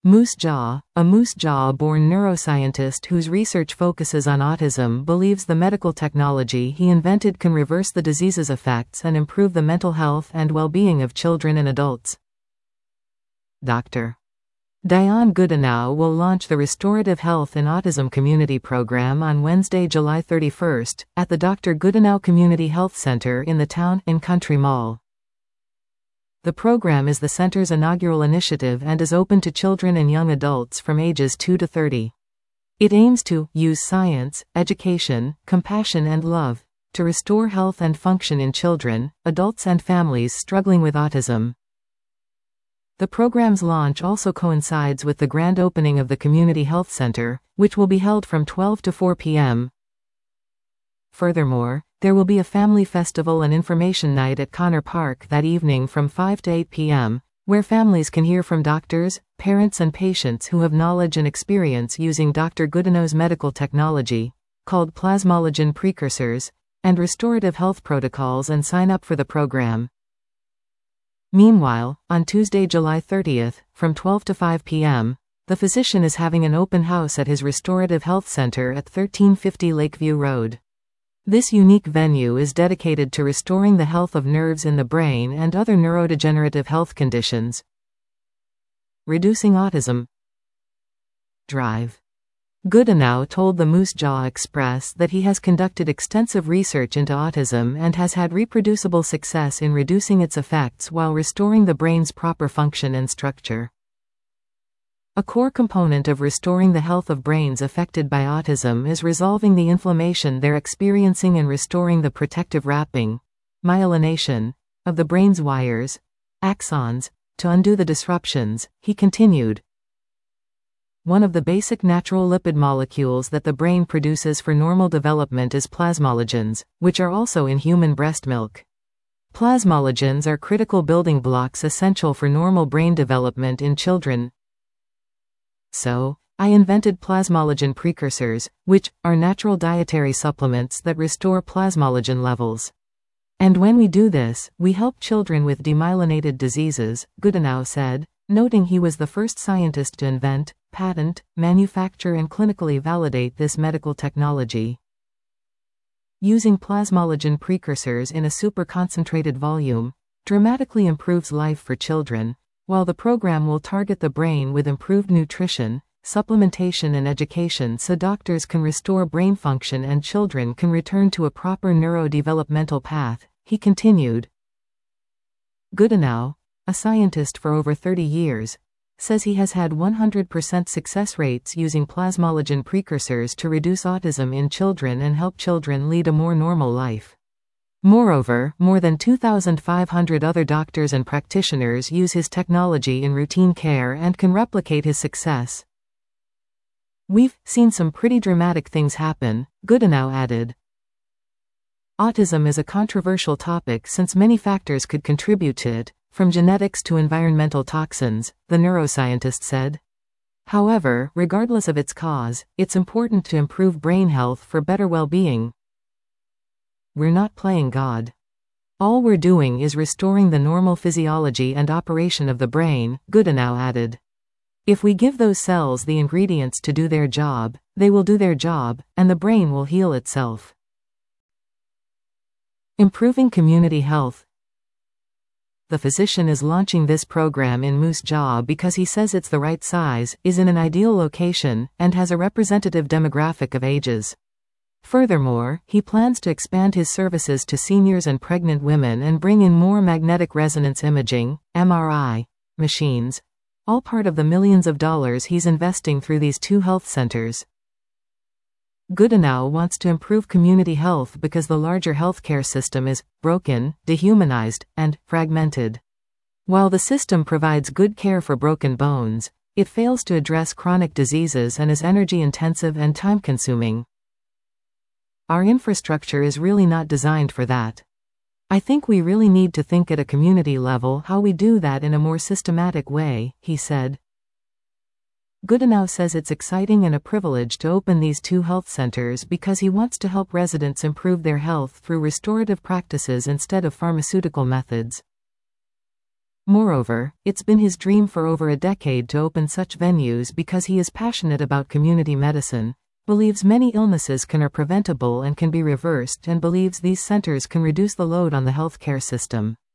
Moose Jaw, a Moose Jaw-born neuroscientist whose research focuses on autism, believes the medical technology he invented can reverse the disease's effects and improve the mental health and well-being of children and adults. Dr. Diane Goodenow will launch the Restorative Health in Autism Community Program on Wednesday, July 31st, at the Dr. Goodenow Community Health Center in the Town and Country Mall. The program is the center's inaugural initiative and is open to children and young adults from ages 2 to 30. It aims to use science, education, compassion and love to restore health and function in children, adults and families struggling with autism. The program's launch also coincides with the grand opening of the Community Health Center, which will be held from 12 to 4 p.m. Furthermore, there will be a family festival and information night at Connor Park that evening from 5 to 8 p.m., where families can hear from doctors, parents and patients who have knowledge and experience using Dr. Goodenow's medical technology, called plasmalogen precursors, and restorative health protocols and sign up for the program. Meanwhile, on Tuesday, July 30th, from 12 to 5 p.m., the physician is having an open house at his Restorative Health Center at 1350 Lakeview Road. This unique venue is dedicated to restoring the health of nerves in the brain and other neurodegenerative health conditions. Reducing autism. Drive. Goodenow told the Moose Jaw Express that he has conducted extensive research into autism and has had reproducible success in reducing its effects while restoring the brain's proper function and structure. A core component of restoring the health of brains affected by autism is resolving the inflammation they're experiencing and restoring the protective wrapping, myelination, of the brain's wires, axons, to undo the disruptions, he continued. One of the basic natural lipid molecules that the brain produces for normal development is plasmalogens, which are also in human breast milk. Plasmalogens are critical building blocks essential for normal brain development in children. So, I invented plasmalogen precursors, which are natural dietary supplements that restore plasmalogen levels. And when we do this, we help children with demyelinated diseases, Goodenow said, noting he was the first scientist to invent, patent, manufacture and clinically validate this medical technology. Using plasmalogen precursors in a super-concentrated volume dramatically improves life for children, while the program will target the brain with improved nutrition, supplementation and education so doctors can restore brain function and children can return to a proper neurodevelopmental path, he continued. Goodenow, a scientist for over 30 years, says he has had 100% success rates using plasmalogen precursors to reduce autism in children and help children lead a more normal life. Moreover, more than 2,500 other doctors and practitioners use his technology in routine care and can replicate his success. We've seen some pretty dramatic things happen, Goodenow added. Autism is a controversial topic since many factors could contribute to it, from genetics to environmental toxins, the neuroscientist said. However, regardless of its cause, it's important to improve brain health for better well-being. We're not playing God. All we're doing is restoring the normal physiology and operation of the brain, Goodenow added. If we give those cells the ingredients to do their job, they will do their job, and the brain will heal itself. Improving community health. The physician is launching this program in Moose Jaw because he says it's the right size, is in an ideal location, and has a representative demographic of ages. Furthermore, he plans to expand his services to seniors and pregnant women and bring in more magnetic resonance imaging, MRI, machines, all part of the millions of dollars he's investing through these two health centers. Goodenow wants to improve community health because the larger healthcare system is broken, dehumanized, and fragmented. While the system provides good care for broken bones, it fails to address chronic diseases and is energy-intensive and time-consuming. Our infrastructure is really not designed for that. I think we really need to think at a community level how we do that in a more systematic way, he said. Goodenow says it's exciting and a privilege to open these two health centers because he wants to help residents improve their health through restorative practices instead of pharmaceutical methods. Moreover, it's been his dream for over a decade to open such venues because he is passionate about community medicine, believes many illnesses are preventable and can be reversed, and believes these centers can reduce the load on the healthcare system.